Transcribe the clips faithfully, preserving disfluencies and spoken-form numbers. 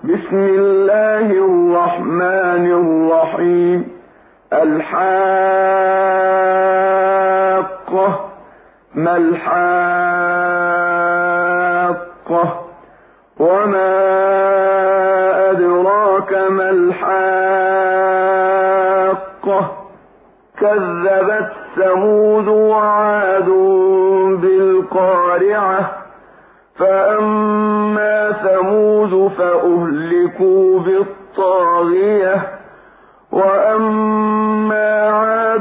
بسم الله الرحمن الرحيم. الحاقة. ما الحاقة؟ وما أدراك ما الحاقة؟ كذبت ثمود وعاد بالقارعة. فأما ثمود فأهلكوا بالطاغية، وأما عاد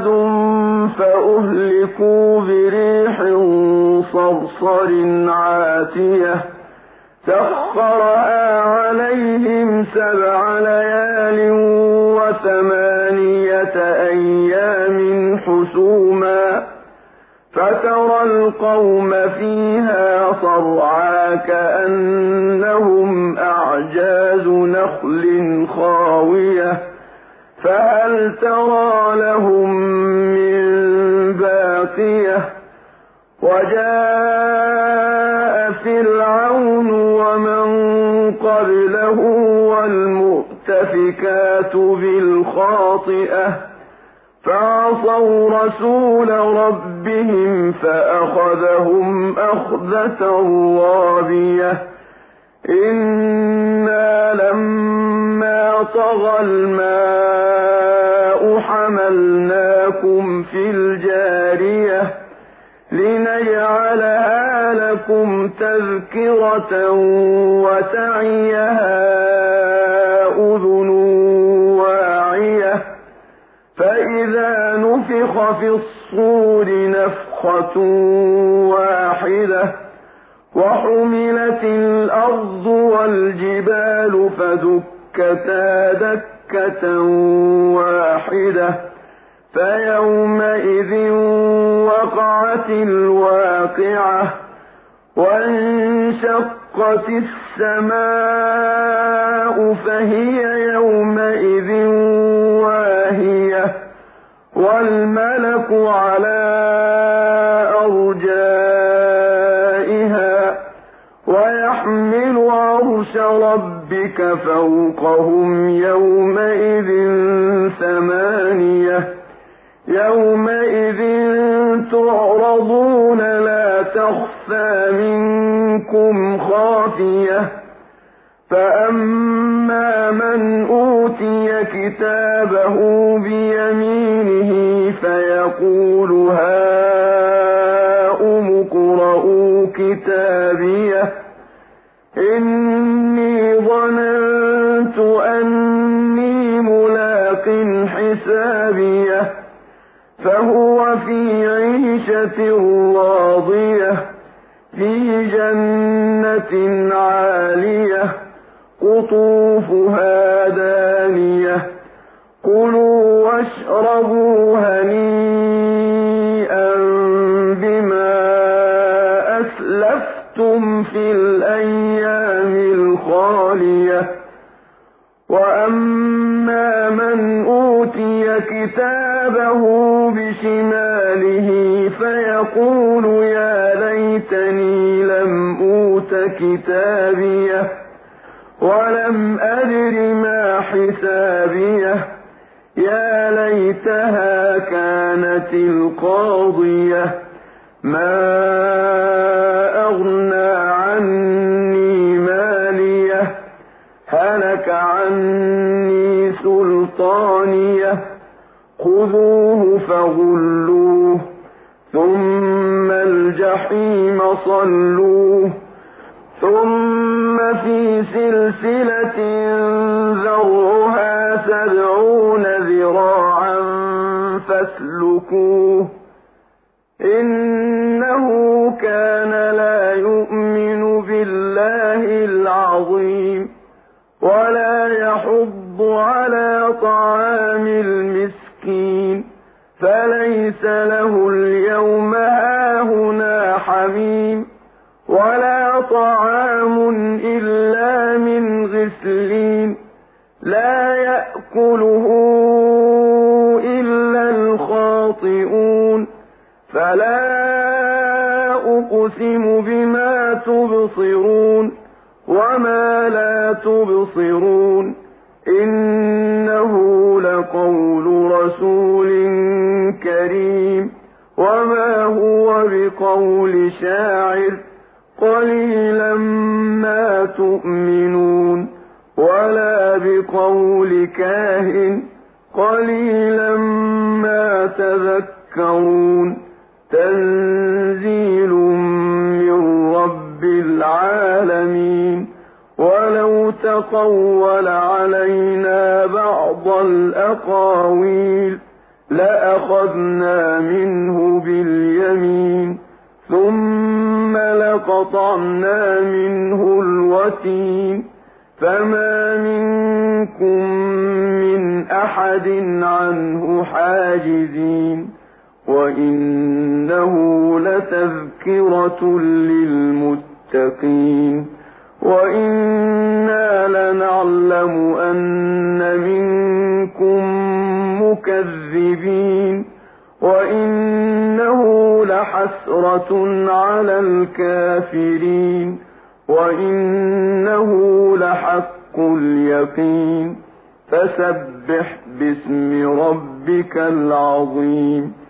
فأهلكوا بريح صرصر عاتية سخرها عليهم سبع ليال وثمانية أيام حسوما، فترى القوم فيها صرعى كأنهم أعجاز نخل خاوية، فهل ترى لهم من باقية؟ وجاء فرعون ومن قبله والمؤتفكات بالخاطئة فعصوا رسول ربهم فأخذهم أخذة رابية. إنا لما طغى الماء حملناكم في الجارية لنجعلها لكم تذكرة وتعيها أذن واعية. فإذا نفخ في الصور نفخة واحدة وحملت الأرض والجبال فدكتا دكة واحدة فيومئذ وقعت الواقعة. وانشقت السماء فهي يومئذ واهية والملك على أرجائها ويحمل عرش ربك فوقهم يومئذ ثمانية. يومئذ تعرضون لا تخفى منكم خافية. فأما من أوتي كتابه بيمينه فيقول هاؤم اقرءوا كتابيه إني ظننت أني ملاق حسابيه فهو في عيشة راضية في جنة عالية قطوفها دانية. كلوا واشربوا هنيئا بما أسلفتم في الأيام الخالية. وأما من أوتي كتابه بشماله فيقول يا ليتني لم أوت كتابيه ولم أدر ما حسابيه يا ليتها كانت القاضية ما أغنى عني ماليه هلك عني سلطانيه خذوه فغلوه ثم الجحيم صلوه ثم في سلسلة ذرعها سبعون ذراعا فاسلكوه إنه كان لا يؤمن بالله العظيم ولا يحض على طعام المسكين فليس له اليوم هاهنا حميم ولا طعام إلا من غسلين لا يأكله إلا الخاطئون. فلا أقسم بما تبصرون وما وما لا تبصرون إنه لقول رسول كريم وما هو بقول شاعر قليلا ما تؤمنون ولا بقول كاهن قليلا ما تذكرون تنزيل من رب العالمين ولو تقول علينا بعض الأقاويل لأخذنا منه باليمين ثم لقطعنا منه الوتين فما منكم من أحد عنه حاجزين وإنه لتذكرة للمتقين وإنا لنعلم أن منكم مكذبين وإنه لحسرة على الكافرين وإنه لحق اليقين فسبح باسم ربك العظيم